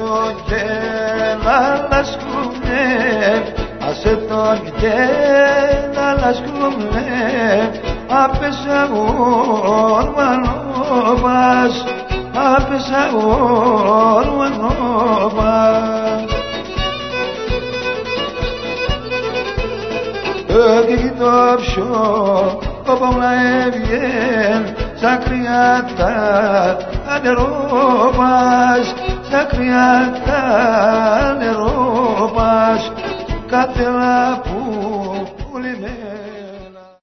και να λασκούμε, ασέτο και να λασκούμε, απέσα ορμανόβας, απέσα ορμανόβας. Και το πιο κόπαυλα έβγεν, σαν κρυάτα νερόπας, σαν κρυάτα νερόπας, κάθε που